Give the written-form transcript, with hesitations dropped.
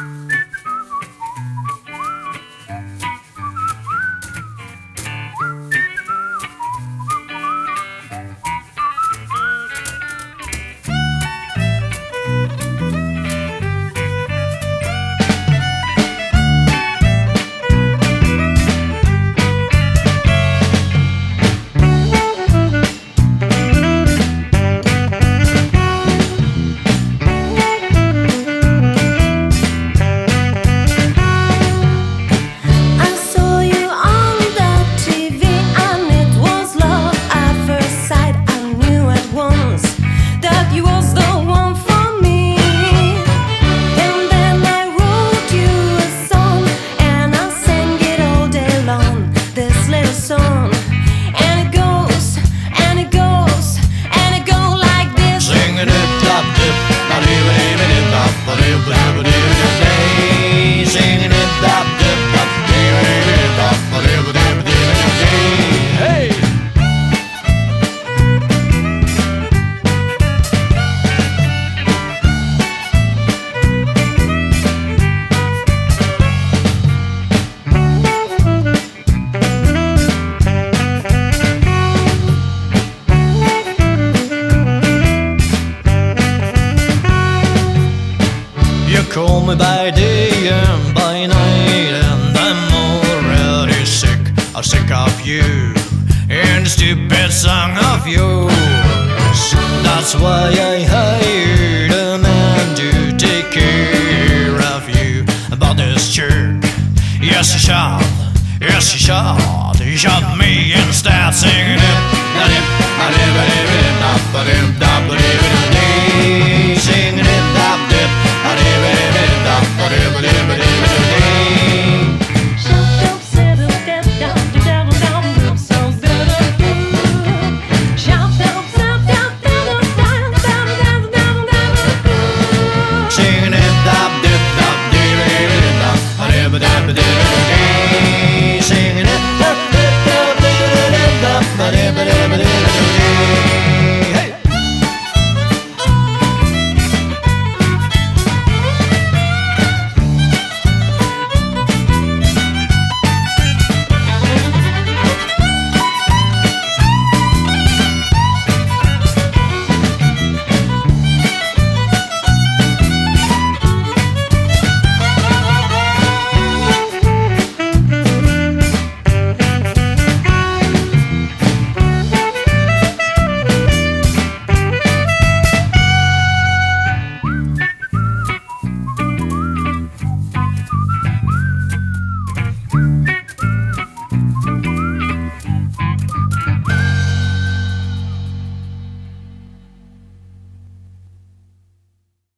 Call me by day and by night, and I'm already sick. I'm sick of you and the stupid song of yours. That's why I hired a man to take care of you. About this jerk, yes he shot, yes he shot. He shot me instead, singing it.